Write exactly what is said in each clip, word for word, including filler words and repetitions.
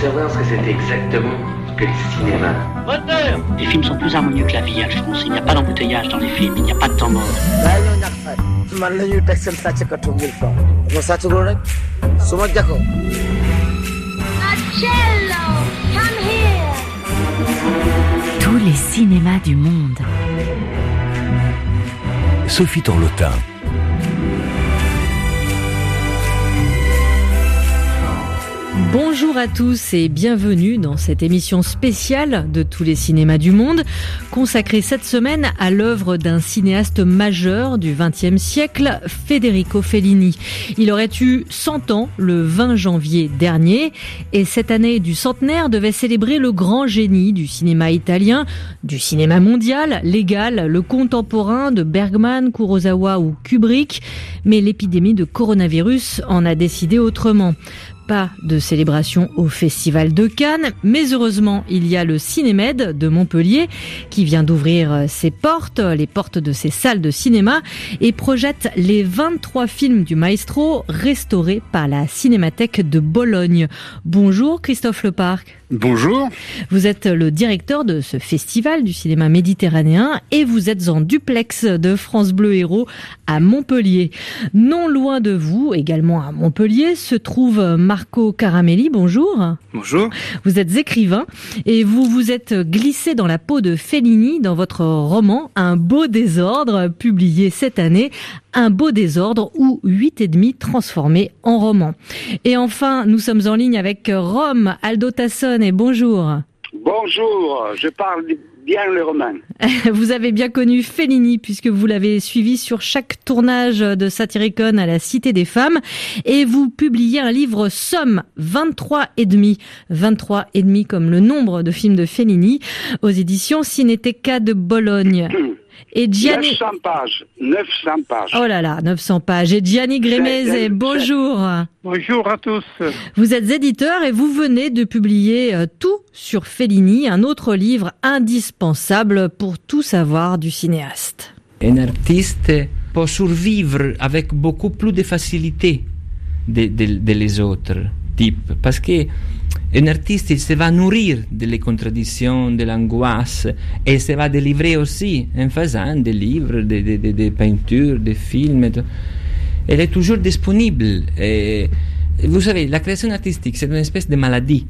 savoir ce que c'est exactement que le cinéma. Moteur. Les films sont plus harmonieux que la vie, Alphonse. Il n'y a pas d'embouteillage dans les films, il n'y a pas de temps mort. Tous les cinémas du monde. Sophie Torlotin. Bonjour à tous et bienvenue dans cette émission spéciale de tous les cinémas du monde, consacrée cette semaine à l'œuvre d'un cinéaste majeur du vingtième siècle, Federico Fellini. Il aurait eu cent ans le vingt janvier dernier et cette année du centenaire devait célébrer le grand génie du cinéma italien, du cinéma mondial, l'égal, le contemporain de Bergman, Kurosawa ou Kubrick, mais l'épidémie de coronavirus en a décidé autrement. Pas de célébration au Festival de Cannes, mais heureusement, il y a le Cinémed de Montpellier qui vient d'ouvrir ses portes, les portes de ses salles de cinéma et projette les vingt-trois films du maestro restaurés par la Cinémathèque de Bologne. Bonjour Christophe Leparc. Bonjour. Vous êtes le directeur de ce festival du cinéma méditerranéen et vous êtes en duplex de France Bleu Héros à Montpellier. Non loin de vous, également à Montpellier, se trouve Marco Caramelli. Bonjour. Bonjour. Vous êtes écrivain et vous vous êtes glissé dans la peau de Fellini dans votre roman Un beau désordre, publié cette année. Un beau désordre ou huit et demi transformé en roman. Et enfin, nous sommes en ligne avec Rome, Aldo Tassone, et bonjour. Bonjour, je parle bien le roman. Vous avez bien connu Fellini puisque vous l'avez suivi sur chaque tournage de Satyricon à la Cité des Femmes et vous publiez un livre Somme vingt-trois et demi, vingt-trois et demi comme le nombre de films de Fellini aux éditions Cinéteca de Bologne. Et Gianni... neuf cents pages, neuf cents pages. Oh là là, neuf cents pages. Et Gianni Gremese, bonjour. Bonjour à tous. Vous êtes éditeur et vous venez de publier Tout sur Fellini, un autre livre indispensable pour tout savoir du cinéaste. Un artiste peut survivre avec beaucoup plus de facilité que de, de, de les autres types, parce que un artiste, il se va nourrir des contradictions, de l'angoisse, et il se va délivrer aussi en faisant des livres, des, des, des, des peintures, des films. Elle est toujours disponible. Et vous savez, la création artistique, c'est une espèce de maladie.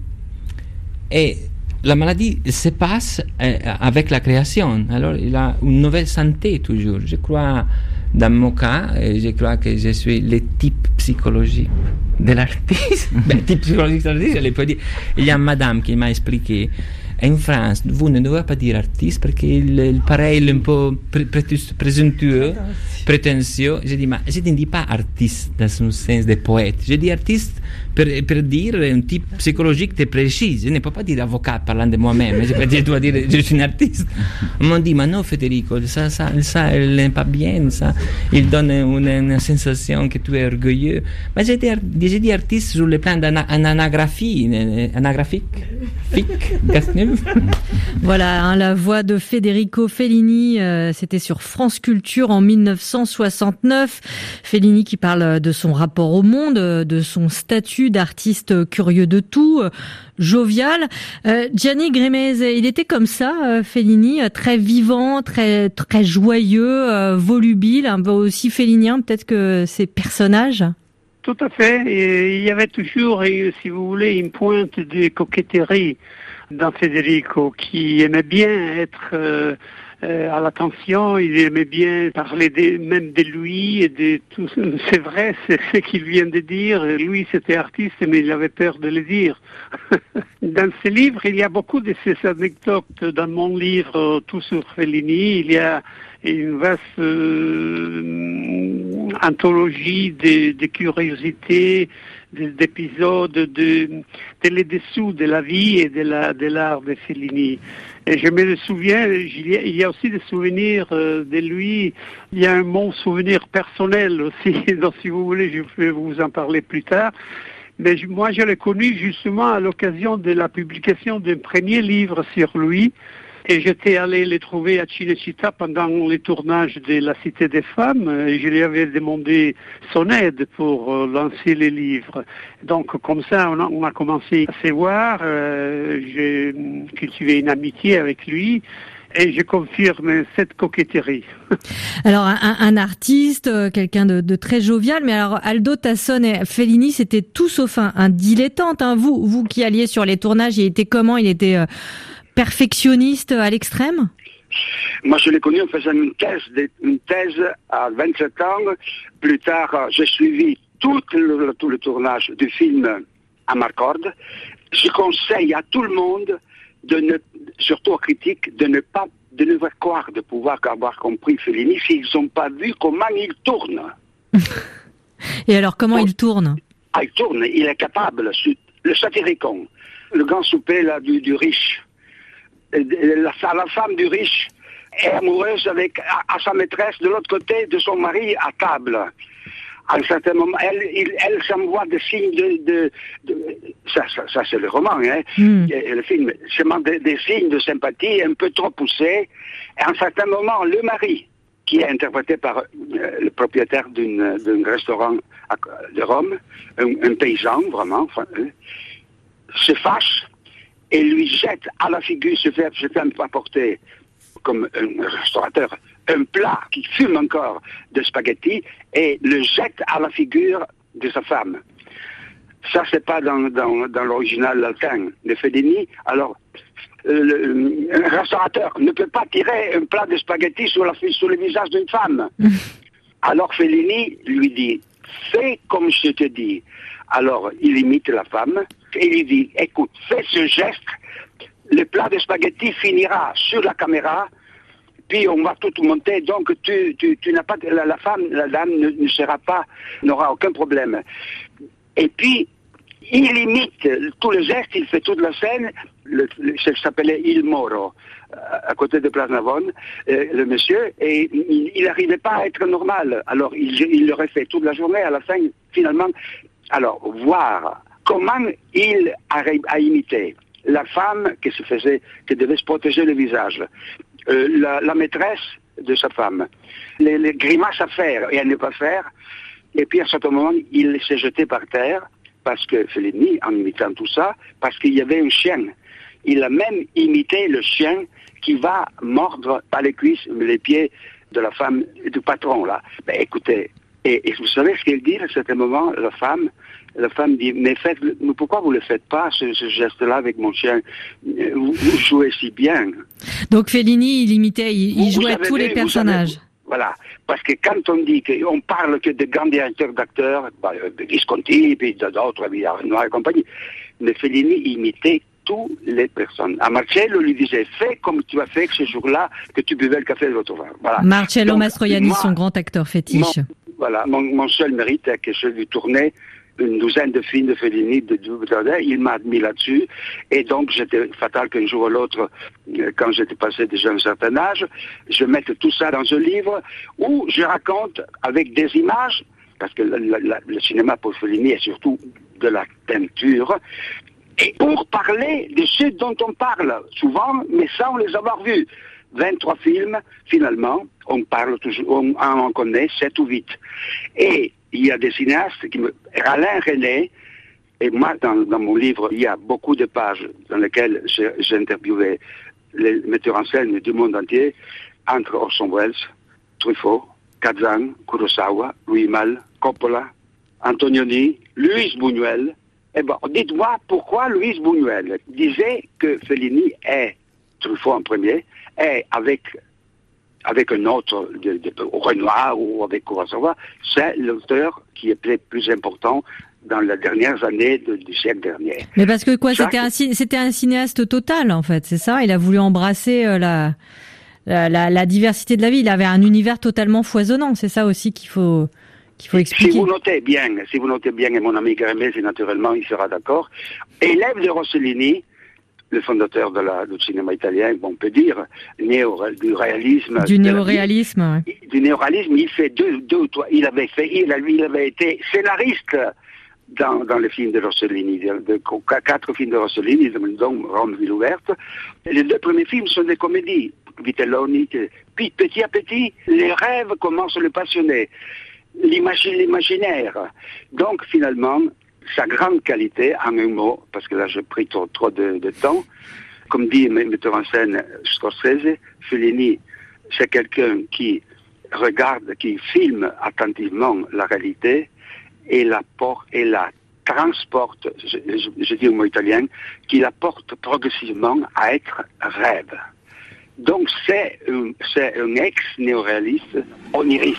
Et la maladie se passe avec la création. Alors, il a une nouvelle santé toujours. Je crois, dans mon cas, je crois que je suis le type psychologique de l'artiste. Ben, type psychologique de l'artiste, je peux dire. Il y a une madame qui m'a expliqué, en France, vous ne devez pas dire artiste parce qu'il paraît un peu présomptueux, prétentieux. Je dis, mais je ne dis pas artiste dans un sens de poète. Je dis artiste pour, pour dire un type psychologique très précis. Je ne peux pas dire avocat parlant de moi-même. Je peux dire, je dois dire, je suis un artiste. On m'a dit, mais non, Federico, ça, ça, ça, il n'est pas bien, ça. Il donne une, une sensation que tu es orgueilleux. Mais j'ai dit, j'ai dit artiste sur le plan d'anagraphie, anagraphique, fic, Voilà, hein, la voix de Federico Fellini, euh, c'était sur France Culture en dix-neuf cent soixante-neuf. Fellini qui parle de son rapport au monde, de son statut d'artiste curieux de tout, euh, jovial. Euh, Gianni Gremese, il était comme ça, euh, Fellini, euh, très vivant, très très joyeux, euh, volubile, un peu aussi fellinien peut-être que ses personnages. Tout à fait. Et il y avait toujours, si vous voulez, une pointe de coquetterie dans Federico, qui aimait bien être euh, euh, à l'attention, il aimait bien parler de, même de lui et de tout. C'est vrai, c'est ce qu'il vient de dire. Lui, c'était artiste, mais il avait peur de le dire. Dans ce livre, il y a beaucoup de ces anecdotes. Dans mon livre, Tout sur Fellini, il y a une vaste euh, anthologie de, de curiosités, d'épisodes, de, de, de les dessous de la vie et de la de l'art de Fellini. Et je me souviens, il y a, il y a aussi des souvenirs euh, de lui. Il y a un mon souvenir personnel aussi, donc si vous voulez, je peux vous en parler plus tard. Mais je, moi, je l'ai connu justement à l'occasion de la publication d'un premier livre sur lui, Et j'étais allé les trouver à Cinecittà pendant les tournages de La Cité des Femmes. Et je lui avais demandé son aide pour euh, lancer les livres. Donc comme ça, on a, on a commencé à se voir. Euh, j'ai cultivé une amitié avec lui. Et je confirme cette coquetterie. Alors, un, un artiste, quelqu'un de, de très jovial, mais alors Aldo Tassone et Fellini, c'était tout sauf un, un dilettante. Hein. Vous, vous qui alliez sur les tournages, il était comment? Il était euh, perfectionniste à l'extrême? Moi, je l'ai connu en faisant une thèse, une thèse à vingt-sept ans. Plus tard, j'ai suivi tout le, tout le tournage du film Amarcord. Je conseille à tout le monde, de ne, surtout aux critiques, de ne pas de ne pas croire de pouvoir avoir compris Fellini s'ils n'ont pas vu comment il tourne. Et alors, comment bon, il tourne? Ah, il tourne, il est capable. Le Satyricon, le grand souper là, du, du riche. La, la femme du riche est amoureuse avec à, à sa maîtresse de l'autre côté de son mari à table. À un certain moment, elle, il, elle s'envoie des signes de, de, de ça, ça, ça c'est le roman, hein, mm. le film, seulement des, des signes de sympathie un peu trop poussés. Et à un certain moment, le mari, qui est interprété par euh, le propriétaire d'une, d'un restaurant à, de Rome, un, un paysan vraiment, enfin, euh, se fâche et lui jette à la figure, se fait, se fait apporter comme un restaurateur un plat qui fume encore de spaghettis et le jette à la figure de sa femme. Ça, c'est pas dans, dans, dans l'original latin de Fellini. Alors, euh, le, un restaurateur ne peut pas tirer un plat de spaghettis sur, la, sur le visage d'une femme. Alors Fellini lui dit, fais comme je te dis. Alors, il imite la femme et il dit, écoute, fais ce geste, le plat de spaghettis finira sur la caméra, puis on va tout monter, donc tu, tu, tu n'as pas, la, la femme, la dame ne, ne sera pas, n'aura aucun problème. Et puis, il imite tous les gestes, il fait toute la scène, le, le, ça s'appelait Il Moro, à côté de Place Navone, euh, le monsieur, et il n'arrivait pas à être normal. Alors, il, il l'aurait fait toute la journée, à la fin, finalement. Alors, voir comment il arrive à imiter la femme qui se faisait, qui devait se protéger le visage, Euh, la, la maîtresse de sa femme, les, les grimaces à faire et à ne pas faire, et puis à un certain moment, il s'est jeté par terre, parce que Fellini, en imitant tout ça, parce qu'il y avait un chien. Il a même imité le chien qui va mordre par les cuisses, les pieds de la femme, du patron, là. Ben écoutez, et, et vous savez ce qu'il dit à certain moment, la femme La femme dit, mais, faites, mais pourquoi vous ne le faites pas, ce, ce geste-là avec mon chien? Vous, vous jouez si bien. Donc Fellini, il imitait, il, il jouait tous les personnages. Savez, voilà, parce que quand on dit qu'on parle que de grands directeurs d'acteurs, bah, Visconti, puis d'autres, Noir et compagnie, mais Fellini imitait toutes les personnes. À Marcello lui disait, fais comme tu as fait ce jour-là, que tu buvais le café de l'autre vin. Voilà. Marcello Donc, Mastroianni, moi, son grand acteur fétiche. Mon, voilà, mon, mon seul mérite est que je lui tournais une douzaine de films de Fellini, de Dubradin, il m'a admis là-dessus, et donc j'étais fatal qu'un jour ou l'autre, quand j'étais passé déjà un certain âge, je mette tout ça dans un livre où je raconte avec des images, parce que la, la, le cinéma pour Fellini est surtout de la peinture, et pour parler de ce dont on parle souvent, mais sans les avoir vus. vingt-trois films, finalement, on parle toujours, on en connaît sept ou huit. Et il y a des cinéastes qui me... Alain René, et moi, dans, dans mon livre, il y a beaucoup de pages dans lesquelles j'ai, j'ai interviewé les metteurs en scène du monde entier, entre Orson Welles, Truffaut, Kazan, Kurosawa, Louis Malle, Coppola, Antonioni, Luis Buñuel. Eh ben, dites-moi pourquoi Luis Buñuel disait que Fellini est, Truffaut en premier, est avec... avec un autre, de, de, de, Renoir ou avec Kurosawa, c'est l'auteur qui est le plus important dans les dernières années de, du siècle dernier. Mais parce que quoi, ça, c'était, un, c'était un cinéaste total, en fait, c'est ça? Il a voulu embrasser euh, la, la, la, la diversité de la vie. Il avait un univers totalement foisonnant, c'est ça aussi qu'il faut, qu'il faut expliquer. Si vous notez bien, si vous notez bien, et mon ami Garemesi, naturellement, il sera d'accord, élève de Rossellini, le fondateur de la, du cinéma italien, on peut dire, néo, du réalisme. Du néoréalisme, oui. Du néoréalisme, il fait deux, deux ou trois, il avait fait, il, lui, il avait été scénariste dans, dans les films de Rossellini, de, de, de, quatre films de Rossellini, dont Rome, Ville ouverte. Et les deux premiers films sont des comédies, Vitelloni. Puis petit à petit, les rêves commencent à le passionner, l'imagi- l'imaginaire. Donc finalement, sa grande qualité, en un mot, parce que là j'ai pris trop, trop de, de temps, comme dit le metteur en scène Scorsese, Fellini, c'est quelqu'un qui regarde, qui filme attentivement la réalité et la porte, et la transporte, je, je, je dis au mot italien, qui la porte progressivement à être rêve. Donc c'est un, c'est un ex-néoréaliste onirique.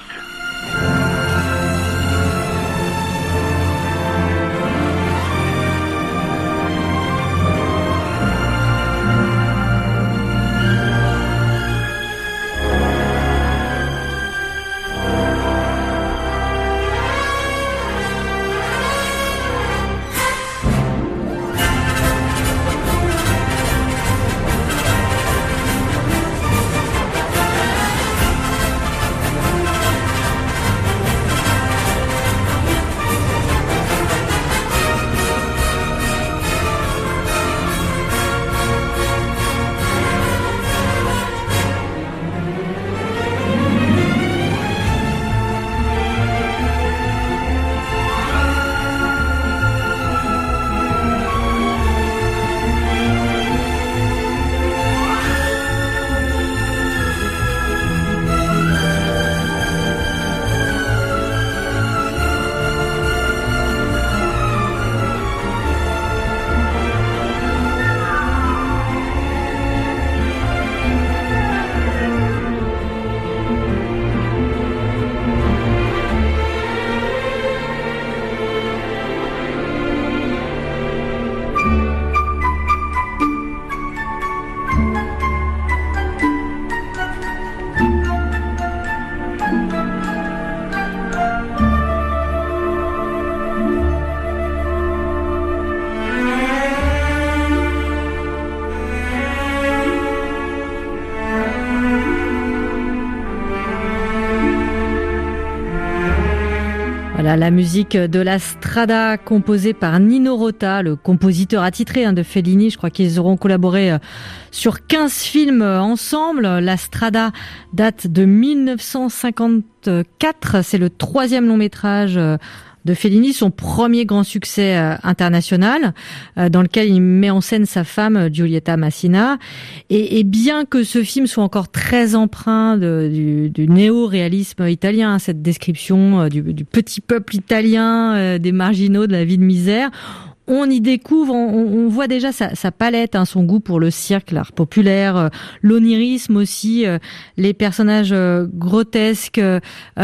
Voilà la musique de la Strada composée par Nino Rota, le compositeur attitré hein, de Fellini. Je crois qu'ils auront collaboré euh, sur quinze films euh, ensemble. La Strada date de dix-neuf cent cinquante-quatre. C'est le troisième long métrage euh, de Fellini, son premier grand succès euh, international, euh, dans lequel il met en scène sa femme Giulietta Massina. Et, et bien que ce film soit encore très empreint de, du, du néo-réalisme italien, cette description euh, du, du petit peuple italien, euh, des marginaux, de la vie de misère, on y découvre, on, on voit déjà sa, sa palette, hein, son goût pour le cirque, l'art populaire, euh, l'onirisme aussi, euh, les personnages euh, grotesques. Euh,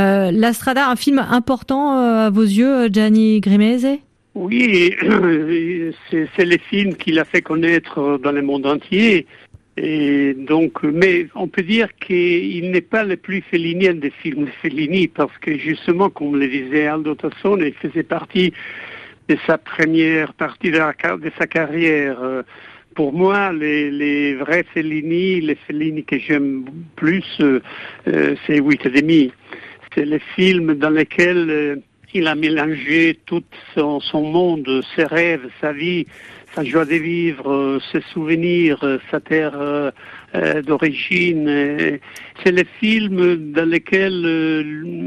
La Strada, un film important euh, à vos yeux, Gianni Grimese ? Oui, c'est, c'est les films qu'il a fait connaître dans le monde entier. Et donc, mais on peut dire qu'il n'est pas le plus fellinien des films de Fellini, parce que justement, comme le disait Aldo Tassone, il faisait partie de sa première partie de, la, de sa carrière. Pour moi, les, les vrais Fellini, les Fellini que j'aime plus, euh, c'est huit et demi. C'est les films dans lesquels euh, il a mélangé tout son, son monde, ses rêves, sa vie, sa joie de vivre, ses souvenirs, sa terre euh, euh, d'origine. C'est les films dans lesquels euh,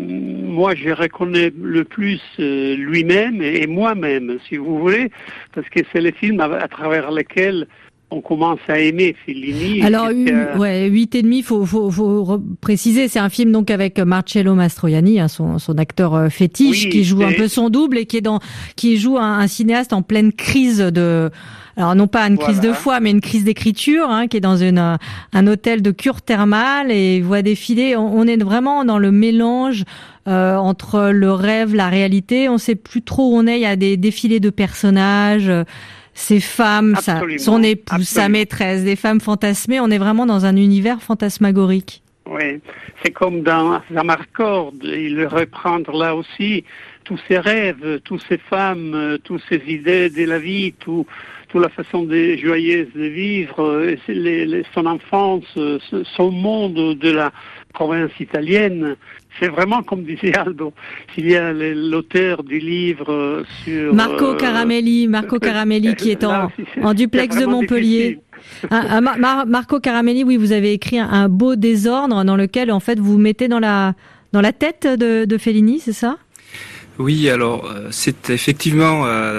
moi je reconnais le plus euh, lui-même et moi-même, si vous voulez, parce que c'est les films à, à travers lesquels on commence à aimer Fellini. Alors, euh... ouais, huit et demi, faut, faut, faut préciser, c'est un film donc avec Marcello Mastroianni, hein, son, son acteur fétiche, oui, qui joue c'est... un peu son double et qui est dans, qui joue un, un cinéaste en pleine crise de, alors non pas une crise voilà. de foi, mais une crise d'écriture, hein, qui est dans une, un hôtel de cure thermale et voit défiler. On, on est vraiment dans le mélange euh, entre le rêve, la réalité. On sait plus trop où on est. Il y a des défilés de personnages. Ses femmes, sa, son épouse, absolument. Sa maîtresse, des femmes fantasmées. On est vraiment dans un univers fantasmagorique. Oui, c'est comme dans Amarcord, il reprend là aussi tous ses rêves, toutes ses femmes, toutes ses idées de la vie, tout, toute la façon de, joyeuse de vivre, les, les, son enfance, son monde de la province italienne. C'est vraiment comme disait Aldo. Il y a l'auteur du livre sur... Marco euh, Caramelli, Marco Caramelli qui est en, là, en duplex de Montpellier. Un, un, Mar- Marco Caramelli, oui, vous avez écrit un, un beau désordre dans lequel, en fait, vous vous mettez dans la, dans la tête de, de Fellini, c'est ça ? Oui, alors euh, c'est effectivement euh,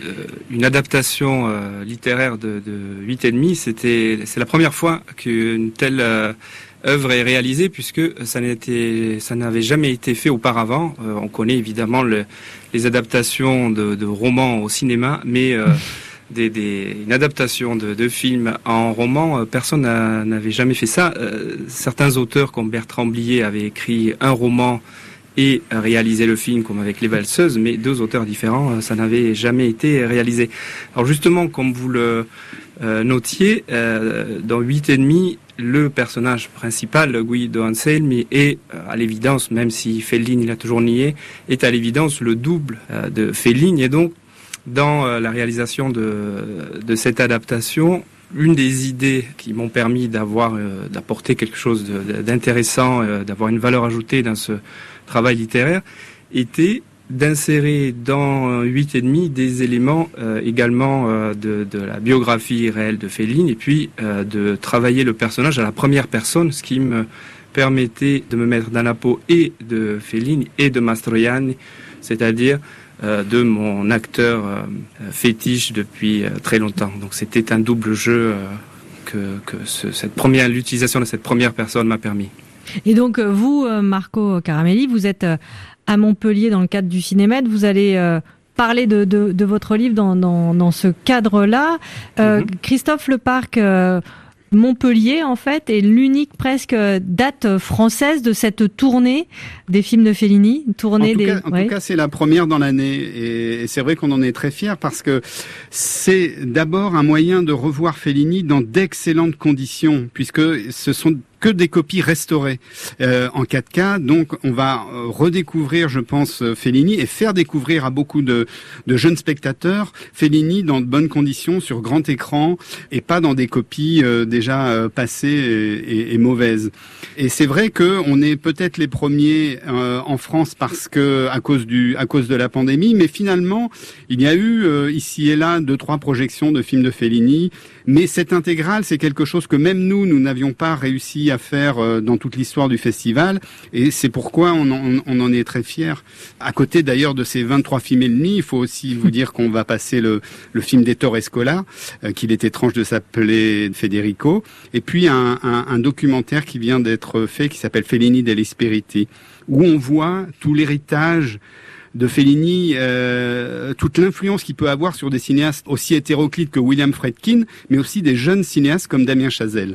une adaptation euh, littéraire de, de huit et demi. C'était, c'est la première fois qu'une telle euh, œuvre est réalisée, puisque ça n'était, ça n'avait jamais été fait auparavant. Euh, on connaît évidemment le, les adaptations de, de romans au cinéma, mais euh, des, des, une adaptation de, de films en roman, euh, personne n'a, n'avait jamais fait ça. Euh, certains auteurs comme Bertrand Blier avaient écrit un roman et réaliser le film comme avec Les Valseuses, mais deux auteurs différents, ça n'avait jamais été réalisé. Alors justement, comme vous le euh, notiez, euh, dans huit et demi, le personnage principal, Guido Anselmi, est à l'évidence, même si Fellini l'a toujours nié, est à l'évidence le double euh, de Fellini. Et donc, dans euh, la réalisation de, de cette adaptation, une des idées qui m'ont permis d'avoir, euh, d'apporter quelque chose de, d'intéressant, euh, d'avoir une valeur ajoutée dans ce travail littéraire, était d'insérer dans huit et demi des éléments euh, également euh, de, de la biographie réelle de Fellini, et puis euh, de travailler le personnage à la première personne, ce qui me permettait de me mettre dans la peau et de Fellini et de Mastroianni, c'est-à-dire euh, de mon acteur euh, fétiche depuis euh, très longtemps. Donc c'était un double jeu euh, que, que ce, cette première, l'utilisation de cette première personne m'a permis. Et donc vous, Marco Caramelli, vous êtes à Montpellier dans le cadre du Cinémed, vous allez euh, parler de, de, de votre livre dans, dans, dans ce cadre-là. Euh, mm-hmm. Christophe Leparc, euh, Montpellier en fait est l'unique presque date française de cette tournée des films de Fellini. Tournée en tout, des... cas, en ouais. tout cas, c'est la première dans l'année et c'est vrai qu'on en est très fiers parce que c'est d'abord un moyen de revoir Fellini dans d'excellentes conditions puisque ce sont que des copies restaurées euh, en quatre K. Donc, on va euh, redécouvrir, je pense, Fellini et faire découvrir à beaucoup de, de jeunes spectateurs Fellini dans de bonnes conditions sur grand écran et pas dans des copies euh, déjà euh, passées et, et, et mauvaises. Et c'est vrai que on est peut-être les premiers euh, en France parce que à cause du à cause de la pandémie, mais finalement, il y a eu euh, ici et là deux trois projections de films de Fellini. Mais cette intégrale, c'est quelque chose que même nous, nous n'avions pas réussi à faire dans toute l'histoire du festival. Et c'est pourquoi on en, on en est très fiers. À côté d'ailleurs de ces vingt-trois films et demi, il faut aussi vous dire qu'on va passer le, le film d'Ettore Scola, euh, qu'il est étrange de s'appeler Federico. Et puis un, un, un documentaire qui vient d'être fait, qui s'appelle Fellini degli Spiriti, où on voit tout l'héritage de Fellini, euh, toute l'influence qu'il peut avoir sur des cinéastes aussi hétéroclites que William Friedkin, mais aussi des jeunes cinéastes comme Damien Chazelle.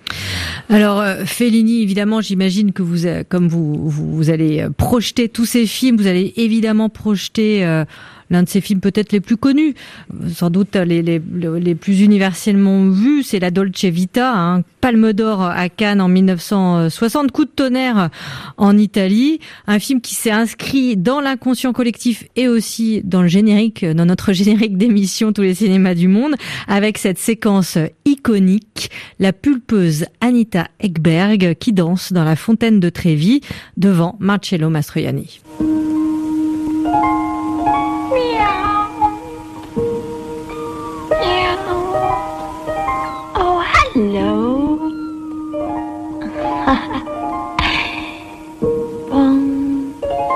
Alors euh, Fellini, évidemment, j'imagine que vous, euh, comme vous, vous, vous allez projeter tous ces films, vous allez évidemment projeter euh, l'un de ses films peut-être les plus connus, sans doute les, les, les plus universellement vus, c'est La Dolce Vita, hein, Palme d'Or à Cannes en mille neuf cent soixante, Coup de tonnerre en Italie, un film qui s'est inscrit dans l'inconscient collectif et aussi dans le générique, dans notre générique d'émission Tous les cinémas du monde, avec cette séquence iconique, la pulpeuse Anita Ekberg qui danse dans la fontaine de Trévi devant Marcello Mastroianni. Hello. Boom.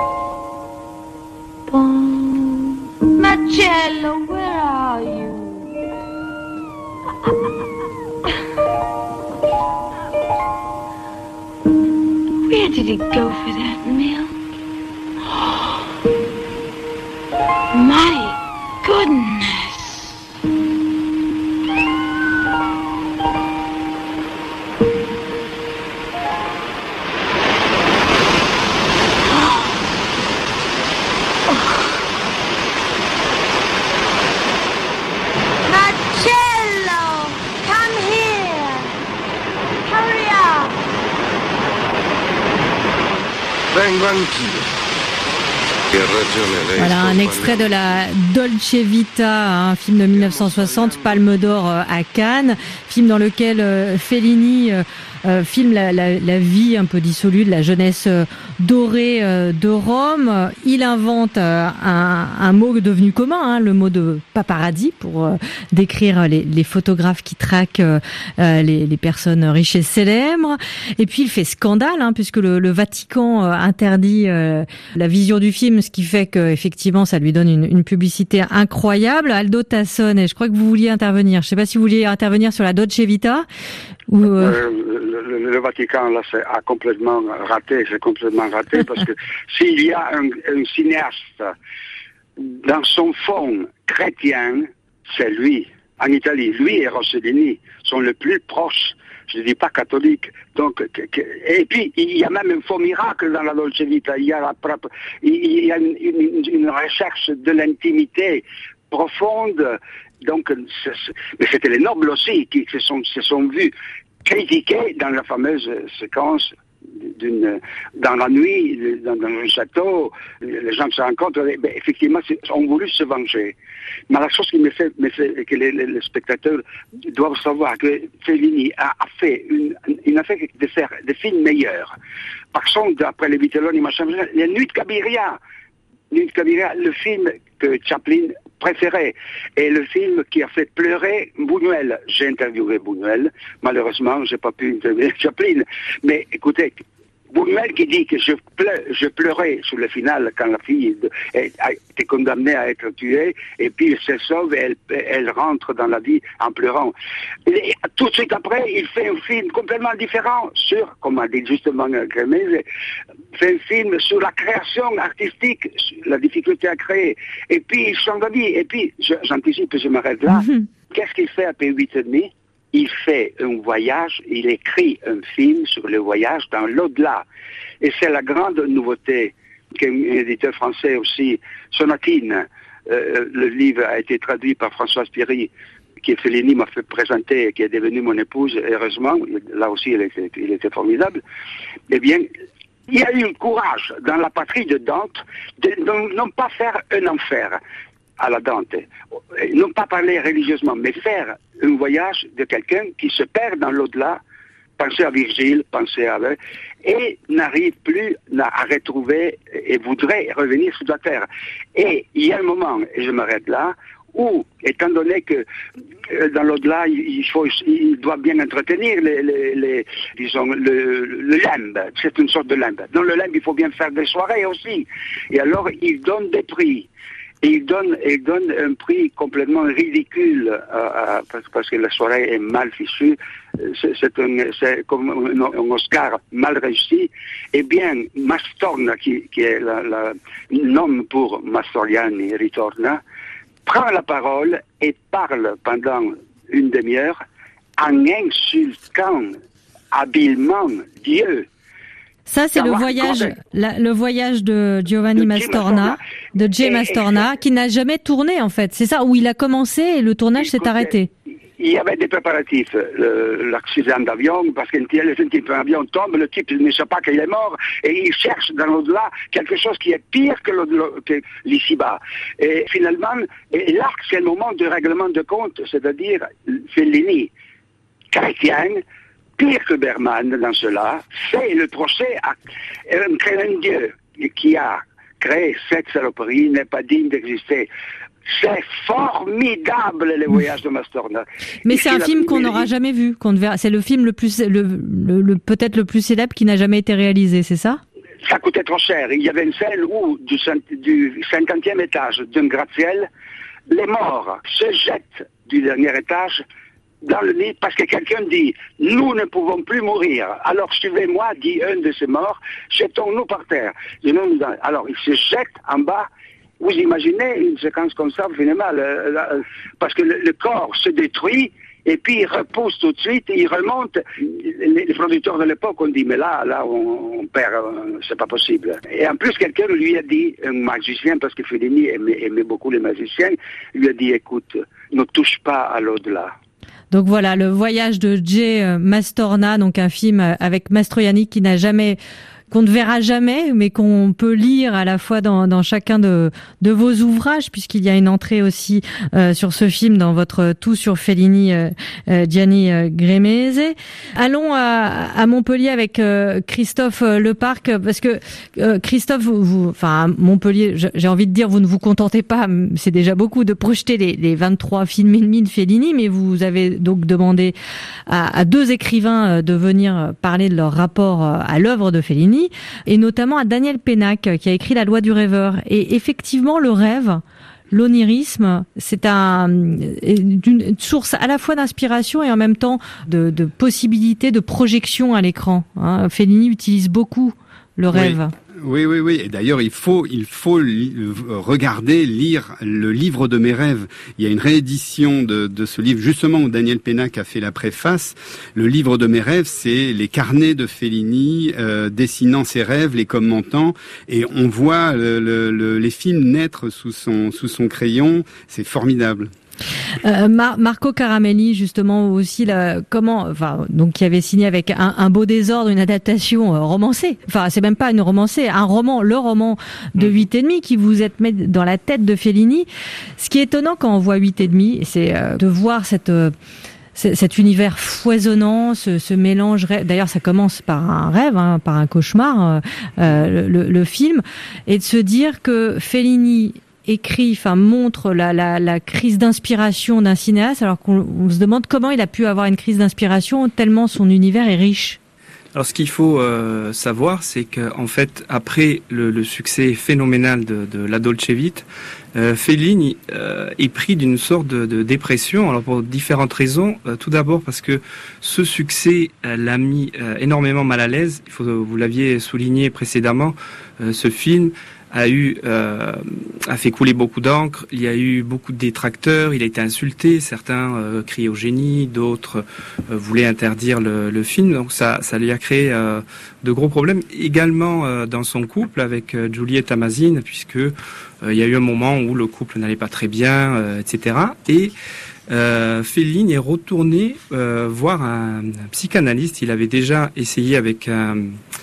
Boom. Marcello, where are you? Where did he go for that meal? My goodness. Voilà un extrait de la Dolce Vita, un film de mille neuf cent soixante, Palme d'Or à Cannes, film dans lequel Fellini euh, filme la, la, la vie un peu dissolue de la jeunesse euh, dorée euh, de Rome. Il invente euh, un, un mot devenu commun, hein, le mot de paparazzi, pour euh, décrire les, les photographes qui traquent euh, les, les personnes riches et célèbres. Et puis il fait scandale, hein, puisque le, le Vatican euh, interdit euh, la vision du film, ce qui fait que effectivement ça lui donne une, une publicité incroyable. Aldo Tassone, et je crois que vous vouliez intervenir. Je ne sais pas si vous vouliez intervenir sur la Dolce Vita. Ou euh... Euh, le, le Vatican là c'est, a complètement raté, c'est complètement raté parce que s'il y a un, un cinéaste dans son fond chrétien, c'est lui. En Italie, lui et Rossellini sont les plus proches, je ne dis pas catholiques. Donc, que, que, et puis, il y a même un faux miracle dans la Dolce Vita. Il y a, la propre, il y a une, une, une recherche de l'intimité profonde. Donc, c'est, mais c'était les nobles aussi qui se sont, se sont vus critiqués dans la fameuse séquence d'une, dans la nuit, dans, dans un château, les gens se rencontrent, ben, effectivement, ont voulu se venger. Mais la chose qui me fait, me fait que les, les, les spectateurs doivent savoir que Fellini a, a fait une, il a fait de faire des films meilleurs. Par exemple, après les Vitelloni, machin, la Nuit de Cabiria, Nuit de Cabiria, le film que Chaplin préférait, et le film qui a fait pleurer Buñuel. J'ai interviewé Buñuel, malheureusement, j'ai pas pu interviewer Chaplin, mais écoutez, Buñuel qui dit que je, pleu- je pleurais sur le final quand la fille de, est, a été condamnée à être tuée, et puis elle se sauve et elle, elle rentre dans la vie en pleurant. Et tout de suite après, il fait un film complètement différent sur, comme a dit justement Crémese, fait un film sur la création artistique, sur la difficulté à créer, et puis il change d'avis, et puis je, j'anticipe, je m'arrête là. Mm-hmm. Qu'est-ce qu'il fait après huit et demi? Il fait un voyage, il écrit un film sur le voyage dans l'au-delà. Et c'est la grande nouveauté qu'un éditeur français aussi, Sonatine, euh, le livre a été traduit par Françoise Piry, qui Fellini m'a fait présenter, qui est devenue mon épouse, heureusement, là aussi il était, il était formidable. Eh bien, il y a eu le courage dans la patrie de Dante de non pas faire un enfer à la Dante, non pas parler religieusement, mais faire un voyage de quelqu'un qui se perd dans l'au-delà, penser à Virgile, penser à... et n'arrive plus à retrouver et voudrait revenir sur la terre. Et il y a un moment, et je m'arrête là, où, étant donné que euh, dans l'au-delà, il, faut, il doit bien entretenir les, les, les, disons, le, le limbe, c'est une sorte de limbe. Dans le limbe, il faut bien faire des soirées aussi. Et alors, il donne des prix. Et il donne, il donne un prix complètement ridicule, euh, parce, parce que la soirée est mal fichue, c'est, c'est, un, c'est comme un, un Oscar mal réussi. Eh bien, Mastorna, qui, qui est la, la, le nom pour Mastroianni Ritorna, prend la parole et parle pendant une demi-heure en insultant habilement Dieu. Ça, c'est le voyage, la, le voyage de Giovanni de Mastorna, de J. Mastorna, qui n'a jamais tourné, en fait. C'est ça, où il a commencé et le tournage s'est arrêté. Il y avait des préparatifs, le, l'accident d'avion, parce qu'un type d'avion tombe, le type ne sait pas qu'il est mort, et il cherche dans l'au-delà quelque chose qui est pire que, le, que l'ici-bas. Et finalement, et là, c'est le moment du règlement de compte, c'est-à-dire Fellini, chrétien, pire que Bergman dans cela, c'est le procès à un crétin Dieu qui a créé cette saloperie, n'est pas digne d'exister. C'est formidable, les voyages de Mastorna. Mais c'est un film qu'on n'aura jamais vu, qu'on ne verra. C'est le film le plus, le, le, le peut-être le plus célèbre qui n'a jamais été réalisé, c'est ça? Ça coûtait trop cher. Il y avait une scène où, du, du cinquantième étage d'un gratte-ciel, les morts se jettent du dernier étage dans le nid parce que quelqu'un dit « Nous ne pouvons plus mourir. Alors suivez-moi, dit un de ces morts, jetons-nous par terre. » Alors il se jette en bas. Vous imaginez une séquence comme ça, finalement, le, le, parce que le, le corps se détruit et puis il repousse tout de suite et il remonte. Les, les producteurs de l'époque ont dit, mais là, là, on, on perd, c'est pas possible. Et en plus, quelqu'un lui a dit, un magicien, parce que Fellini aimait, aimait beaucoup les magiciens, lui a dit, écoute, ne touche pas à l'au-delà. Donc voilà, le voyage de J. Mastorna, donc un film avec Mastroianni qui n'a jamais qu'on ne verra jamais, mais qu'on peut lire à la fois dans, dans chacun de, de vos ouvrages, puisqu'il y a une entrée aussi euh, sur ce film dans votre Tout sur Fellini, euh, euh, Gianni euh, Gremese. Allons à, à Montpellier avec euh, Christophe euh, Leparc, parce que euh, Christophe, vous, vous, enfin à Montpellier, j'ai envie de dire, vous ne vous contentez pas, c'est déjà beaucoup, de projeter les, les vingt-trois films ennemis de Fellini, mais vous avez donc demandé à, à deux écrivains de venir parler de leur rapport à l'œuvre de Fellini, et notamment à Daniel Pénac, qui a écrit La Loi du rêveur. Et effectivement, le rêve, l'onirisme, c'est un, une source à la fois d'inspiration et en même temps de, de possibilité de projection à l'écran. Hein. Fellini utilise beaucoup le rêve. Oui. Oui, oui, oui. Et d'ailleurs, il faut, il faut li- regarder, lire le livre de mes rêves. Il y a une réédition de, de ce livre, justement, où Daniel Pénac a fait la préface. Le livre de mes rêves, c'est les carnets de Fellini, euh, dessinant ses rêves, les commentant, et on voit le, le, le, les films naître sous son, sous son crayon. C'est formidable. Euh, Mar- Marco Caramelli, justement, aussi, là, comment, enfin, donc, qui avait signé avec un, un beau désordre, une adaptation euh, romancée. Enfin, c'est même pas une romancée, un roman, le roman de huit et demi qui vous êtes mis dans la tête de Fellini. Ce qui est étonnant quand on voit huit et demi, c'est euh, de voir cette, euh, cet univers foisonnant, ce, ce mélange. D'ailleurs, ça commence par un rêve, hein, par un cauchemar, euh, le, le film, et de se dire que Fellini écrit, enfin montre la, la, la crise d'inspiration d'un cinéaste, alors qu'on on se demande comment il a pu avoir une crise d'inspiration tellement son univers est riche. Alors, ce qu'il faut euh, savoir, c'est qu'en fait, après le, le succès phénoménal de, de La Dolce Vita, euh, Fellini euh, est pris d'une sorte de, de dépression. Alors, pour différentes raisons. Euh, tout d'abord parce que ce succès euh, l'a mis euh, énormément mal à l'aise. Il faut, vous l'aviez souligné précédemment, euh, ce film a eu euh, a fait couler beaucoup d'encre. Il y a eu beaucoup de détracteurs. Il a été insulté. Certains euh, criaient au génie, d'autres euh, voulaient interdire le, le film. Donc ça, ça lui a créé euh, de gros problèmes. Également euh, dans son couple avec euh, Giulietta Masini, puisque euh, il y a eu un moment où le couple n'allait pas très bien, euh, et cetera. Et Euh, Fellini est retourné euh, voir un, un psychanalyste. Il avait déjà essayé avec un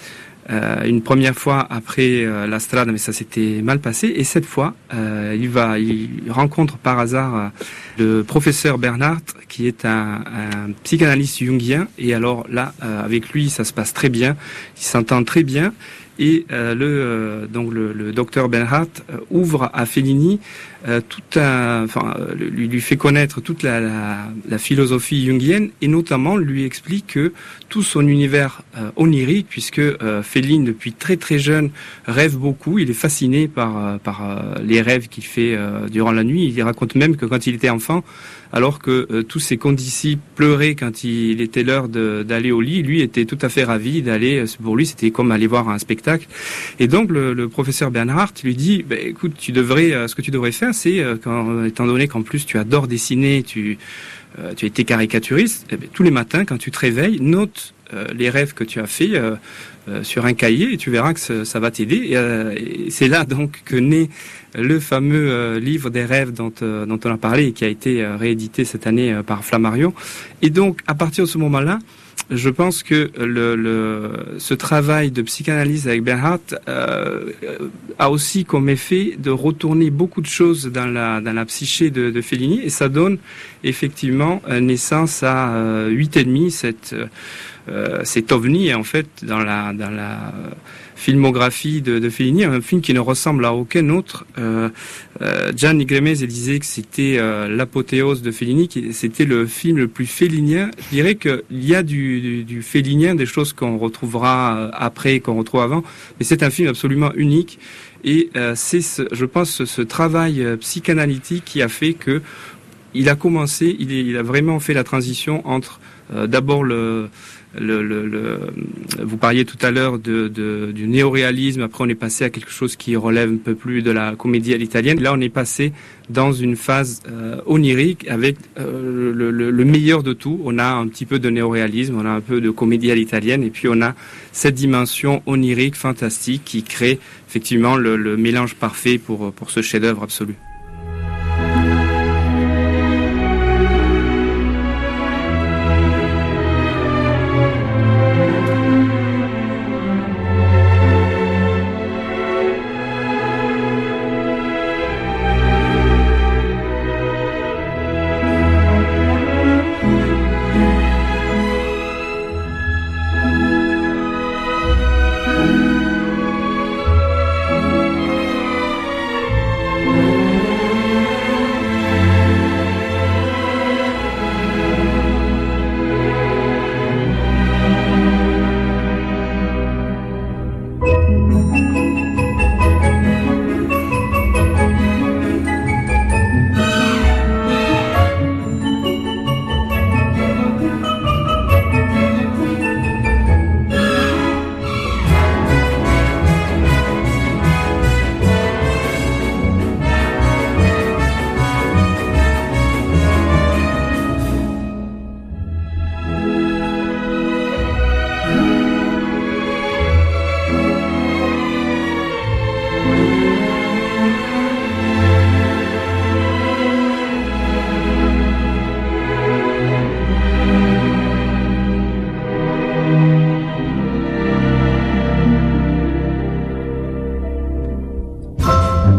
Euh, une première fois après euh, La Strada, mais ça s'était mal passé. Et cette fois, euh, il va, il rencontre par hasard euh, le professeur Bernhardt, qui est un, un psychanalyste jungien. Et alors là, euh, avec lui, ça se passe très bien. Il s'entend très bien. Et euh, le euh, donc le, le docteur Bernhardt euh, ouvre à Fellini euh, tout un, enfin lui, lui fait connaître toute la, la, la philosophie jungienne, et notamment lui explique que tout son univers euh, onirique, puisque euh, Fellini depuis très très jeune rêve beaucoup, il est fasciné par euh, par euh, les rêves qu'il fait euh, durant la nuit. Il raconte même que quand il était enfant, alors que euh, tous ses condisciples pleuraient quand il était l'heure de, d'aller au lit, lui était tout à fait ravi d'aller. Pour lui, c'était comme aller voir un spectacle. Et donc le, le professeur Bernhardt lui dit bah, écoute, tu devrais, euh, ce que tu devrais faire, c'est euh, quand, étant donné qu'en plus tu adores dessiner, tu euh, tu as été caricaturiste, eh bien, tous les matins quand tu te réveilles, note euh, les rêves que tu as fait euh, euh, sur un cahier, et tu verras que ça, ça va t'aider. Et, euh, et c'est là donc que naît le fameux euh, livre des rêves dont, euh, dont on a parlé et qui a été euh, réédité cette année euh, par Flammarion. Et donc, à partir de ce moment-là, je pense que le, le, ce travail de psychanalyse avec Bernhardt euh, a aussi comme effet de retourner beaucoup de choses dans la, dans la psyché de, de Fellini, et ça donne effectivement naissance à euh, huit et demi, cette, euh, cet ovni en fait dans la, dans la filmographie de, de Fellini, un film qui ne ressemble à aucun autre. Euh, euh, Gianni Gremese disait que c'était euh, l'apothéose de Fellini, qui c'était le film le plus fellinien. Je dirais qu'il y a du, du, du fellinien, des choses qu'on retrouvera après, qu'on retrouve avant, mais c'est un film absolument unique. Et euh, c'est, ce, je pense, ce, ce travail euh, psychanalytique qui a fait que il a commencé, il, est, il a vraiment fait la transition entre euh, d'abord le Le, le, le, vous parliez tout à l'heure de, de, du néoréalisme. Après, on est passé à quelque chose qui relève un peu plus de la comédie à l'italienne. Là, on est passé dans une phase euh, onirique avec euh, le, le, le meilleur de tout. On a un petit peu de néoréalisme, on a un peu de comédie à l'italienne, et puis on a cette dimension onirique, fantastique, qui crée effectivement le, le mélange parfait pour, pour ce chef-d'œuvre absolu.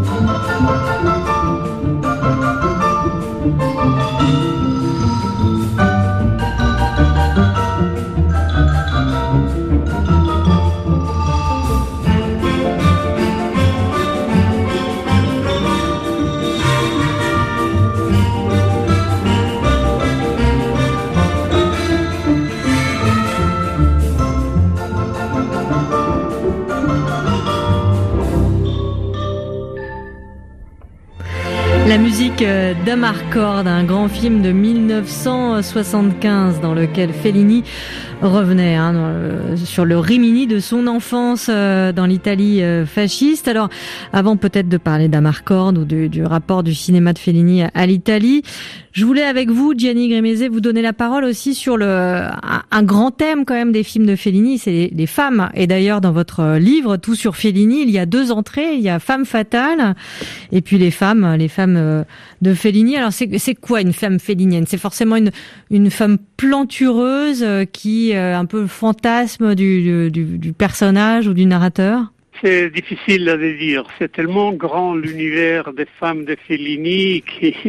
La musique d'Amarcord, un grand film de mille neuf cent soixante-quinze dans lequel Fellini revenait hein, dans le, sur le Rimini de son enfance euh, dans l'Italie euh, fasciste. Alors, avant peut-être de parler d'Amarcord ou du, du rapport du cinéma de Fellini à, à l'Italie, je voulais avec vous, Gianni Grimese, vous donner la parole aussi sur le un, un grand thème quand même des films de Fellini, c'est les, les femmes. Et d'ailleurs, dans votre livre, Tout sur Fellini, il y a deux entrées. Il y a Femme fatale et puis les femmes, les femmes de Fellini. Alors, c'est, c'est quoi une femme fellinienne? C'est forcément une, une femme plantureuse qui euh, un peu le fantasme du, du, du personnage ou du narrateur? C'est difficile à dire. C'est tellement grand l'univers des femmes de Fellini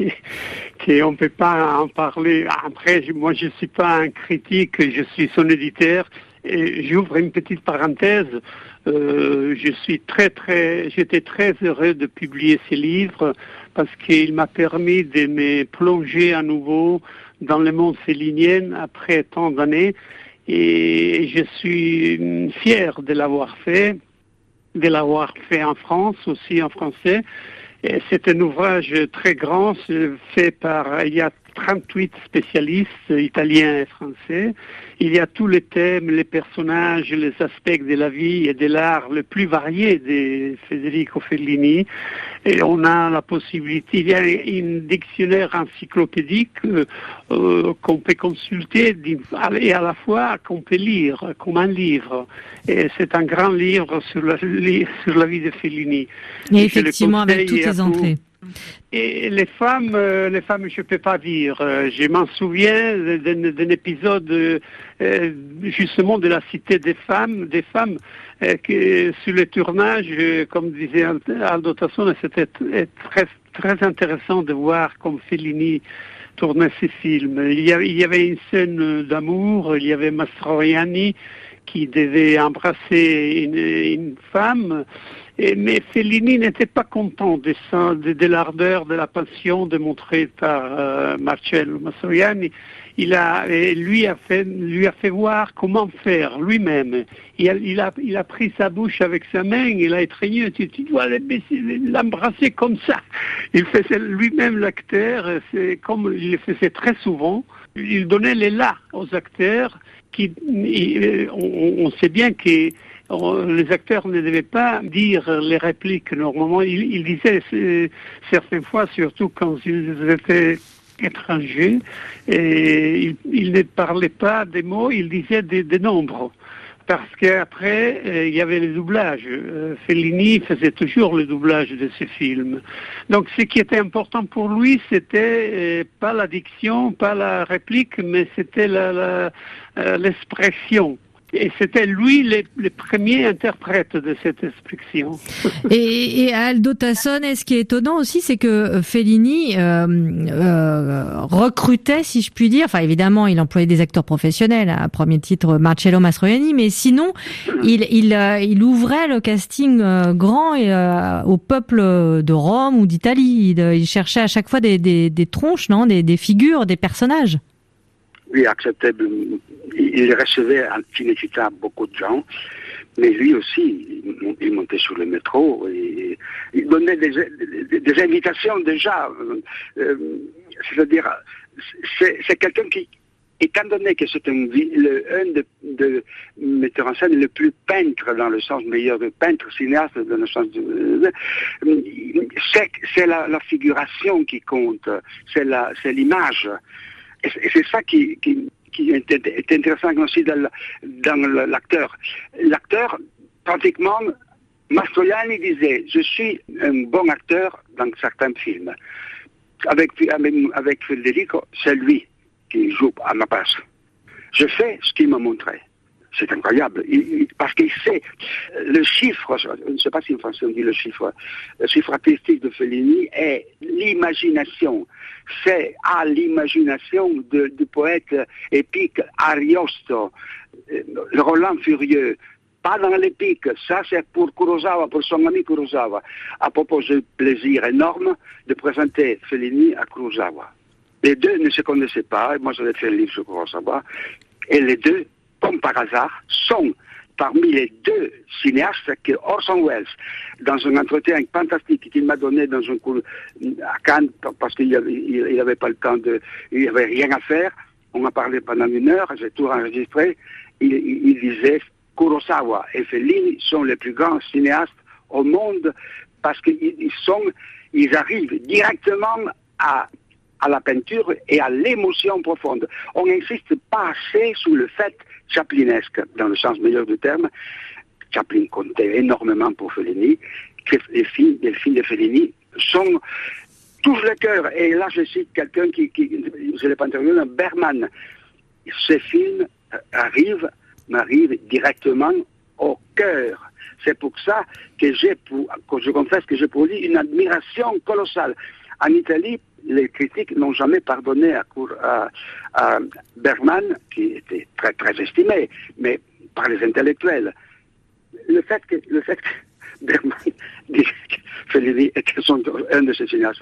qu'on ne peut pas en parler. Après, moi, je ne suis pas un critique, je suis son éditeur. Et j'ouvre une petite parenthèse. Euh, je suis très, très, j'étais très heureux de publier ces livres parce qu'il m'a permis de me plonger à nouveau dans le monde fellinien après tant d'années. Et je suis fier de l'avoir fait, de l'avoir fait en France, aussi en français. Et c'est un ouvrage très grand, fait par, il y a trente-huit spécialistes italiens et français. Il y a tous les thèmes, les personnages, les aspects de la vie et de l'art le plus varié de Federico Fellini. Et on a la possibilité, il y a un dictionnaire encyclopédique euh, euh, qu'on peut consulter et à la fois qu'on peut lire comme un livre. Et c'est un grand livre sur la, sur la vie de Fellini. Et, et effectivement, avec toutes les entrées. Et les femmes, euh, les femmes, je peux pas dire. Euh, je m'en souviens d'un, d'un épisode euh, justement de la Cité des femmes, des femmes euh, que sur le tournage, euh, comme disait Aldo Tassone, c'était très très intéressant de voir comme Fellini tournait ses films. Il y avait, il y avait une scène d'amour, il y avait Mastroianni qui devait embrasser une, une femme. Et, mais Fellini n'était pas content de, ça, de, de l'ardeur, de la passion démontrée par euh, Marcello Mastroianni. Il a, et lui a fait, lui a fait voir comment faire lui-même. Il a, il a, il a pris sa bouche avec sa main, il a étreigné. Tu, tu dois l'embrasser comme ça. Il faisait lui-même l'acteur, c'est comme il le faisait très souvent. Il donnait les là aux acteurs. Qui, il, on, on sait bien que les acteurs ne devaient pas dire les répliques normalement. Ils, ils disaient euh, certaines fois, surtout quand ils étaient étrangers, et ils, ils ne parlaient pas des mots, ils disaient des, des nombres. Parce qu'après, euh, il y avait le doublage. Euh, Fellini faisait toujours le doublage de ses films. Donc ce qui était important pour lui, c'était euh, pas la diction, pas la réplique, mais c'était la, la, euh, l'expression. Et c'était lui le, le premier interprète de cette expression. Et, et à Aldo Tassone, ce qui est étonnant aussi, c'est que Fellini euh, euh, recrutait, si je puis dire, enfin évidemment, il employait des acteurs professionnels, à premier titre Marcello Mastroianni, mais sinon, il, il, euh, il ouvrait le casting euh, grand et, euh, au peuple de Rome ou d'Italie. Il, il cherchait à chaque fois des, des, des tronches, non, des, des figures, des personnages. Oui, acceptable. Il recevait en Cinecittà beaucoup de gens, mais lui aussi, il montait sur le métro, et il donnait des, des, des invitations déjà. Euh, c'est-à-dire, c'est, c'est quelqu'un qui, étant donné que c'est un, le, un de, de metteurs en scène le plus peintre, dans le sens meilleur de peintre, cinéaste, dans le sens de... C'est, c'est la, la figuration qui compte, c'est, la, c'est l'image. Et c'est ça qui, qui, qui est intéressant aussi dans, dans l'acteur. L'acteur, pratiquement, Mastroianni disait, je suis un bon acteur dans certains films. Avec, avec, avec Federico, c'est lui qui joue à ma place. Je fais ce qu'il m'a montré. c'est incroyable, il, il, parce qu'il sait le chiffre, je ne sais pas si en français on dit le chiffre, le chiffre artistique de Fellini est l'imagination. C'est à l'imagination de, du poète épique Ariosto, le Roland Furieux. Pas dans l'épique, ça c'est pour Kurosawa, pour son ami Kurosawa. À propos, j'ai le plaisir énorme de présenter Fellini à Kurosawa. Les deux ne se connaissaient pas, moi j'avais fait le livre sur Kurosawa, et les deux, comme par hasard, sont parmi les deux cinéastes que Orson Welles, dans un entretien fantastique qu'il m'a donné dans un cours à Cannes, parce qu'il n'avait pas le temps de, il n'avait rien à faire, on a parlé pendant une heure, j'ai tout enregistré, il, il, il disait Kurosawa et Fellini sont les plus grands cinéastes au monde parce qu'ils sont, ils arrivent directement à à la peinture et à l'émotion profonde. On n'insiste pas assez sur le fait chaplinesque, dans le sens meilleur du terme. Chaplin comptait énormément pour Fellini, que les films, les films de Fellini sont touchent le cœur. Et là, je cite quelqu'un qui, qui je l'ai pas interviewé, Bergman. Ces films arrivent, m'arrivent directement au cœur. C'est pour ça que j'ai, pour, que je confesse que j'ai pour lui une admiration colossale. En Italie, les critiques n'ont jamais pardonné à, à, à Bergman, qui était très très estimé, mais par les intellectuels. Le fait que, le fait que Bergman dit que Fellini était son, un de ses cinéastes,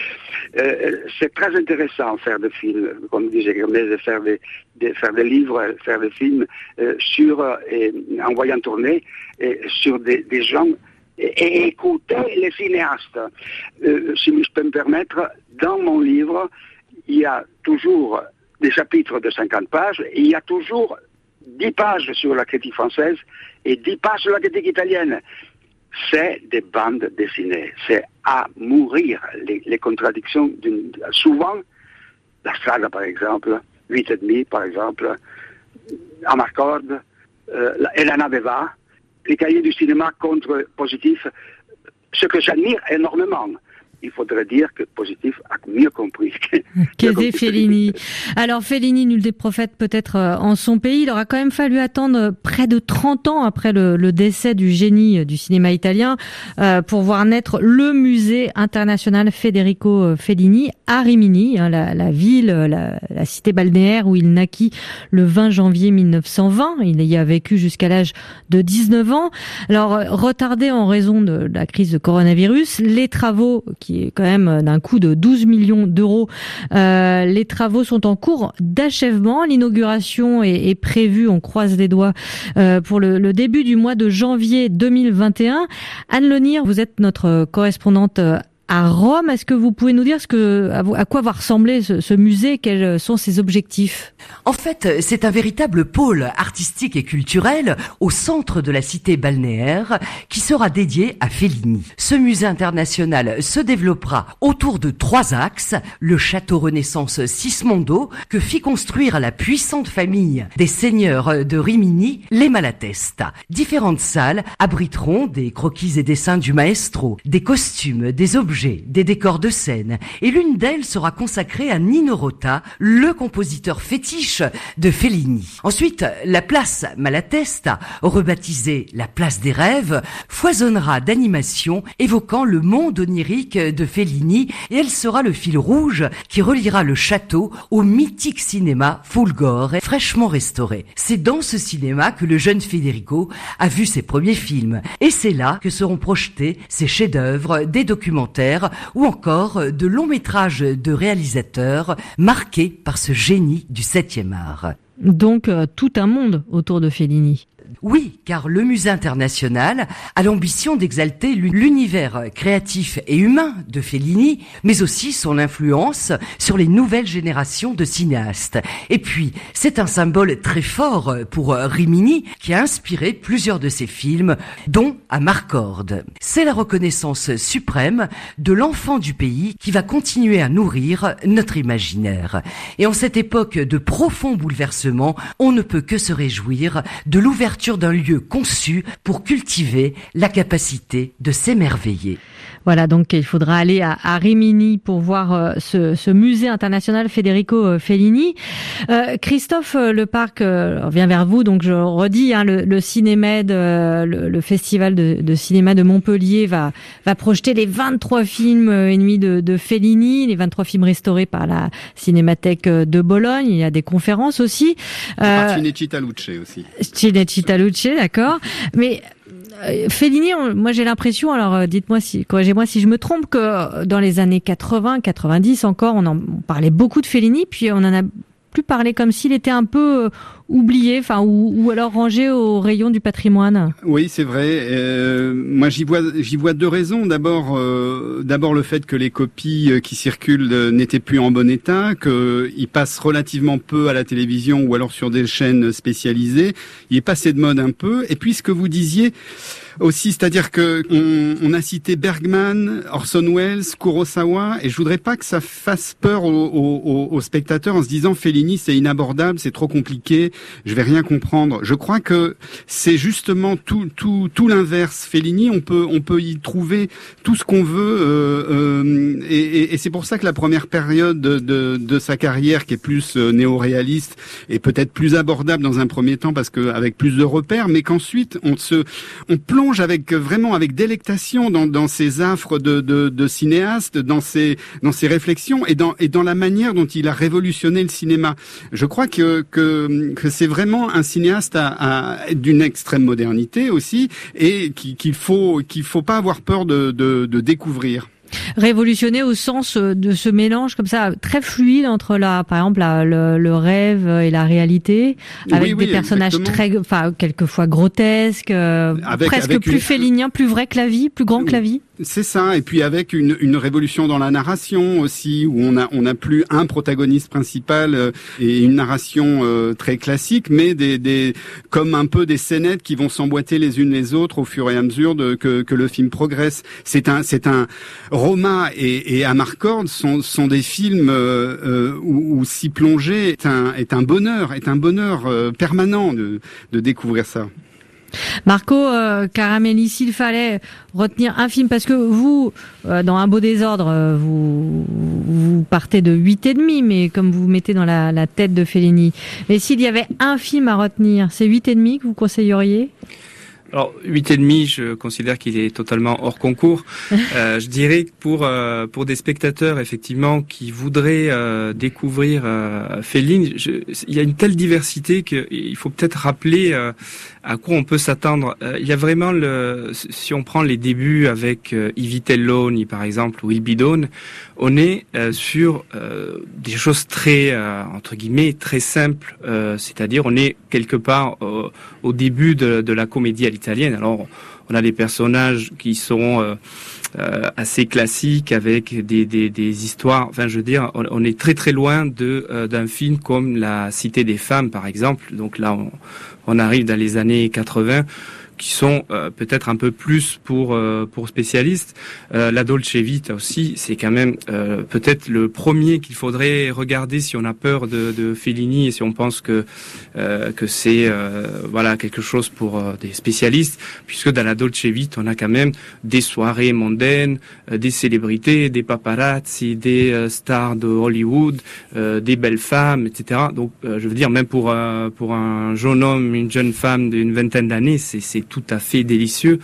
euh, c'est très intéressant de faire des films, comme disait Gomez, de faire des, de faire des livres, faire des films euh, sur, et, en voyant tourner, et, sur des, des gens. Et écouter les cinéastes. Euh, si je peux me permettre, dans mon livre, il y a toujours des chapitres de cinquante pages, et il y a toujours dix pages sur la critique française et dix pages sur la critique italienne. C'est des bandes dessinées. C'est à mourir les, les contradictions. D'une, souvent, La Strada, par exemple, huit et demi, par exemple, Amarcord, euh, Elena Beva, les cahiers du cinéma contre-positif, ce que j'admire énormément. Il faudrait dire que Positif a mieux compris. Qu'est Fellini. Alors Fellini, nul des prophètes peut-être en son pays, il aura quand même fallu attendre près de trente ans après le, le décès du génie du cinéma italien euh, pour voir naître le musée international Federico Fellini à Rimini, hein, la, la ville, la, la cité balnéaire où il naquit le vingt janvier mille neuf cent vingt. Il y a vécu jusqu'à l'âge de dix-neuf ans. Alors retardé en raison de la crise de coronavirus, les travaux qui est quand même d'un coût de douze millions d'euros. Euh, les travaux sont en cours d'achèvement. L'inauguration est, est prévue, on croise les doigts, euh, pour le, le début du mois de janvier deux mille vingt et un. Anne Lenir, vous êtes notre correspondante à Rome. Est-ce que vous pouvez nous dire ce que, à quoi va ressembler ce, ce musée? Quels sont ses objectifs? En fait, c'est un véritable pôle artistique et culturel au centre de la cité balnéaire qui sera dédié à Fellini. Ce musée international se développera autour de trois axes. Le château Renaissance Sismondo que fit construire la puissante famille des seigneurs de Rimini, les Malatesta. Différentes salles abriteront des croquis et dessins du maestro, des costumes, des objets, des décors de scène, et l'une d'elles sera consacrée à Nino Rota, le compositeur fétiche de Fellini. Ensuite, la place Malatesta, rebaptisée la place des rêves, foisonnera d'animations évoquant le monde onirique de Fellini, et elle sera le fil rouge qui reliera le château au mythique cinéma Fulgore, fraîchement restauré. C'est dans ce cinéma que le jeune Federico a vu ses premiers films, et c'est là que seront projetés ses chefs-d'œuvre, des documentaires ou encore de longs métrages de réalisateurs marqués par ce génie du septième art. Donc euh, tout un monde autour de Fellini. Oui, car le musée international a l'ambition d'exalter l'univers créatif et humain de Fellini, mais aussi son influence sur les nouvelles générations de cinéastes. Et puis, c'est un symbole très fort pour Rimini, qui a inspiré plusieurs de ses films, dont Amarcord. C'est la reconnaissance suprême de l'enfant du pays qui va continuer à nourrir notre imaginaire. Et en cette époque de profonds bouleversements, on ne peut que se réjouir de l'ouverture d'un lieu conçu pour cultiver la capacité de s'émerveiller. Voilà, donc il faudra aller à, à Rimini pour voir euh, ce, ce musée international Federico Fellini. Euh, Christophe Leparc euh, revient vers vous, donc je redis, hein, le, le Cinémed, euh, le, le festival de, de cinéma de Montpellier va, va projeter les vingt-trois films et demi de, de Fellini, les vingt-trois films restaurés par la Cinémathèque de Bologne. Il y a des conférences aussi. Euh, par Cinecittà Luce aussi. Cinecittà Luce, d'accord. Mais Fellini, on, moi j'ai l'impression, alors dites-moi si, corrigez-moi si je me trompe, que dans les années quatre-vingts, quatre-vingt-dix encore, on en on parlait beaucoup de Fellini, puis on en a plus parlé comme s'il était un peu oublié, enfin ou, ou alors rangé au rayon du patrimoine. Oui, c'est vrai. Euh, moi, j'y vois, j'y vois deux raisons. D'abord, euh, d'abord le fait que les copies qui circulent euh, n'étaient plus en bon état, qu'ils passent relativement peu à la télévision ou alors sur des chaînes spécialisées. Il est passé de mode un peu. Et puis, ce que vous disiez aussi, c'est-à-dire que on, on a cité Bergman, Orson Welles, Kurosawa, et je voudrais pas que ça fasse peur aux, aux, aux spectateurs en se disant Fellini c'est inabordable, c'est trop compliqué, je vais rien comprendre. Je crois que c'est justement tout tout tout l'inverse. Fellini, on peut on peut y trouver tout ce qu'on veut, euh, euh, et, et, et c'est pour ça que la première période de, de, de sa carrière, qui est plus euh, néo-réaliste, est peut-être plus abordable dans un premier temps parce que avec plus de repères, mais qu'ensuite on se on plonge avec vraiment avec délectation dans, dans ces affres de, de, de cinéaste, dans ses dans ses réflexions et dans et dans la manière dont il a révolutionné le cinéma. Je crois que que, que c'est vraiment un cinéaste à, à, d'une extrême modernité aussi, et qu'il faut qu'il faut pas avoir peur de, de, de découvrir. Révolutionné au sens de ce mélange comme ça très fluide entre la, par exemple, la, le, le rêve et la réalité, avec oui, des oui, personnages exactement. très, enfin quelquefois grotesques, avec, presque avec plus une... félinien, plus vrai que la vie, plus grand que la vie. C'est ça, et puis avec une, une révolution dans la narration aussi, où on a on a plus un protagoniste principal euh, et une narration euh, très classique, mais des des comme un peu des scénettes qui vont s'emboîter les unes les autres au fur et à mesure de que que le film progresse. C'est un c'est un Roma et, et Amarcord sont sont des films euh, euh, où, où s'y plonger est un est un bonheur, est un bonheur euh, permanent de de découvrir ça. Marco euh, Caramelli, s'il fallait retenir un film, parce que vous, euh, dans Un beau désordre, euh, vous, vous partez de huit et demi, mais comme vous vous mettez dans la, la tête de Fellini. Mais s'il y avait un film à retenir, c'est huit et demi que vous conseilleriez ? Alors huit et demi, je considère qu'il est totalement hors concours. Euh, je dirais que pour euh, pour des spectateurs effectivement qui voudraient euh, découvrir euh, Fellini, je, il y a une telle diversité qu'il faut peut-être rappeler euh, à quoi on peut s'attendre. Euh, il y a vraiment le, si on prend les débuts avec euh, I Vitelloni par exemple ou Il Bidone, on est euh, sur euh, des choses très euh, entre guillemets très simples. Euh, c'est-à-dire on est quelque part euh, au début de, de la comédie à l'italienne. Alors on a des personnages qui sont euh, euh, assez classiques avec des, des, des histoires. Enfin, je veux dire, on, on est très très loin de euh, d'un film comme La Cité des femmes, par exemple. Donc là, on, on arrive dans les années quatre-vingts, qui sont euh, peut-être un peu plus pour euh, pour spécialistes. Euh, La Dolce Vita aussi, c'est quand même euh, peut-être le premier qu'il faudrait regarder si on a peur de, de Fellini et si on pense que euh, que c'est euh, voilà quelque chose pour euh, des spécialistes, puisque dans La Dolce Vita, on a quand même des soirées mondaines, euh, des célébrités, des paparazzi, des euh, stars de Hollywood, euh, des belles femmes, et cetera. Donc, euh, je veux dire, même pour euh, pour un jeune homme, une jeune femme d'une vingtaine d'années, c'est c'est tout à fait délicieux.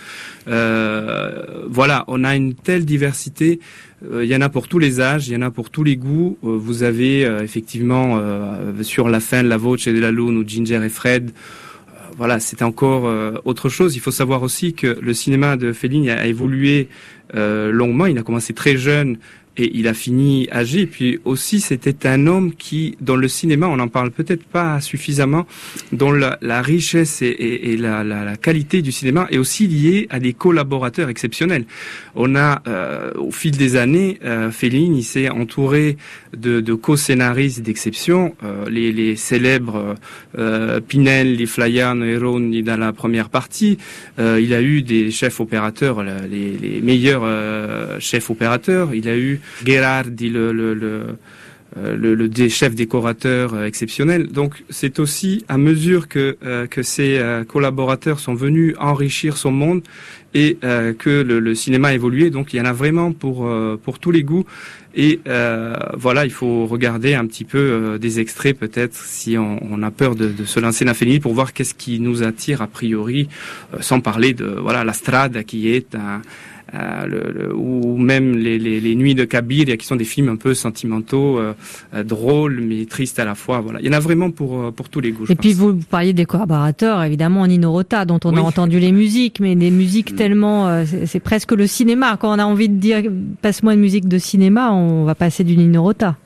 Euh, voilà, on a une telle diversité. Il euh, y en a pour tous les âges, il y en a pour tous les goûts. Euh, vous avez euh, effectivement euh, sur la fin de La Voce de la Lune ou Ginger et Fred. Euh, voilà, c'est encore euh, autre chose. Il faut savoir aussi que le cinéma de Fellini a, a évolué euh, longuement. Il a commencé très jeune et il a fini âgé. Puis aussi, c'était un homme qui, dans le cinéma, on n'en parle peut-être pas suffisamment, dont la, la richesse et, et, et la, la, la qualité du cinéma est aussi liée à des collaborateurs exceptionnels. On a, euh, au fil des années, euh, Fellini s'est entouré de, de co-scénaristes d'exception, euh, les, les célèbres euh, Pinelli, Flaiano et Roni dans la première partie. Euh, il a eu des chefs opérateurs, les, les meilleurs euh, chefs opérateurs. Il a eu Gherardi, le, le, le euh, le, le des chefs décorateurs euh, exceptionnels. Donc c'est aussi à mesure que euh, que ces euh, collaborateurs sont venus enrichir son monde et euh, que le, le cinéma a évolué. Donc il y en a vraiment pour euh, pour tous les goûts. Et euh, voilà, il faut regarder un petit peu euh, des extraits peut-être si on, on a peur de, de se lancer dans Fellini pour voir qu'est-ce qui nous attire a priori, euh, sans parler de voilà la Strada qui est un Euh, le, le, ou même les, les, les Nuits de Cabiria qui sont des films un peu sentimentaux, euh, euh, drôles mais tristes à la fois. Voilà, il y en a vraiment pour pour tous les goûts. Et puis vous, vous parliez des collaborateurs, évidemment Nino Rota dont on oui. a entendu les musiques, mais des musiques tellement, euh, c'est, c'est presque le cinéma. Quand on a envie de dire passe-moi une musique de cinéma, on va passer du Nino Rota.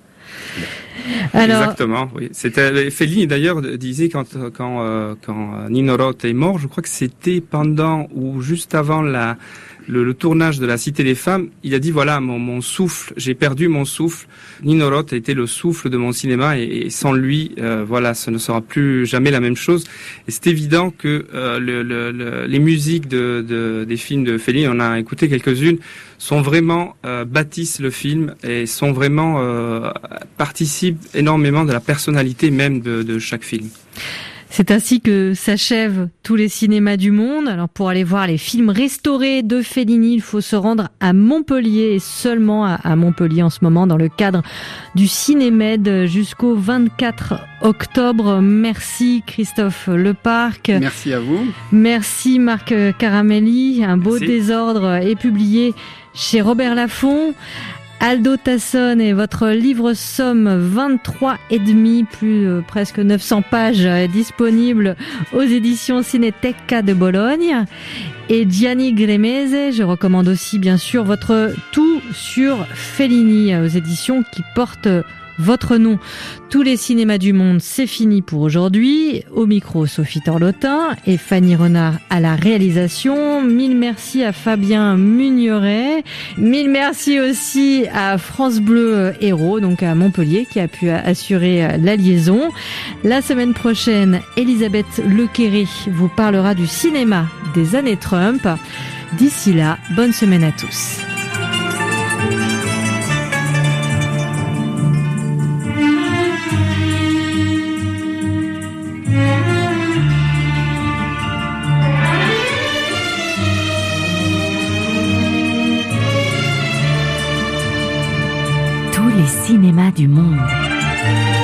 Alors... Exactement, oui. C'était Fellini d'ailleurs disait quand quand euh, quand Nino Rota est mort, je crois que c'était pendant ou juste avant la Le, le tournage de La Cité des Femmes, il a dit voilà mon, mon souffle, j'ai perdu mon souffle. Nino Rota était le souffle de mon cinéma et, et sans lui, euh, voilà, ce ne sera plus jamais la même chose. Et c'est évident que euh, le, le, le, les musiques de, de, des films de Fellini, on a écouté quelques-unes, sont vraiment euh, bâtissent le film et sont vraiment euh, participent énormément de la personnalité même de, de chaque film. C'est ainsi que s'achèvent tous les cinémas du monde. Alors pour aller voir les films restaurés de Fellini, il faut se rendre à Montpellier et seulement à Montpellier en ce moment dans le cadre du Cinémed jusqu'au vingt-quatre octobre. Merci Christophe Leparc. Merci à vous. Merci Marc Caramelli. Un beau Merci. désordre est publié chez Robert Laffont. Aldo Tasson et votre livre somme vingt-trois et demi, plus euh, presque neuf cents pages euh, disponibles aux éditions Cineteca de Bologne. Et Gianni Gremese, je recommande aussi bien sûr votre Tout sur Fellini aux éditions qui portent votre nom. Tous les cinémas du monde, c'est fini pour aujourd'hui. Au micro, Sophie Torlotin et Fanny Renard à la réalisation. Mille merci à Fabien Mugneret. Mille merci aussi à France Bleu Héros, donc à Montpellier, qui a pu assurer la liaison. La semaine prochaine, Elisabeth Lequéré vous parlera du cinéma des années Trump. D'ici là, bonne semaine à tous. Les cinémas du monde.